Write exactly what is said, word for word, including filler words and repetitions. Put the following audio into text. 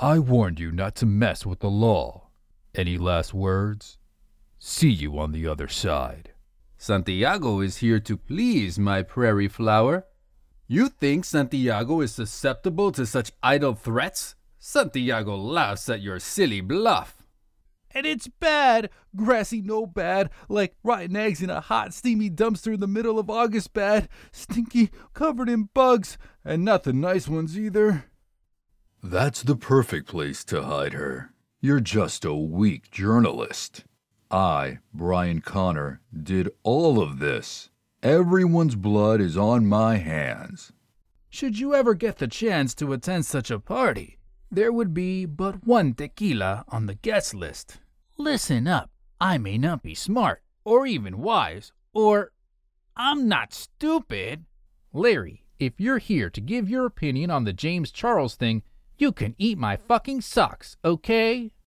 I warned you not to mess with the law. Any last words? See you on the other side. Santiago is here to please, my prairie flower. You think Santiago is susceptible to such idle threats? Santiago laughs at your silly bluff. And it's bad, grassy no bad, like rotten eggs in a hot steamy dumpster in the middle of August bad, stinky, covered in bugs, and not the nice ones either. That's the perfect place to hide her. You're just a weak journalist. I, Brian Connor, did all of this. Everyone's blood is on my hands. Should you ever get the chance to attend such a party, there would be but one tequila on the guest list. Listen up. I may not be smart, or even wise, or I'm not stupid. Larry, if you're here to give your opinion on the James Charles thing, you can eat my fucking socks, okay?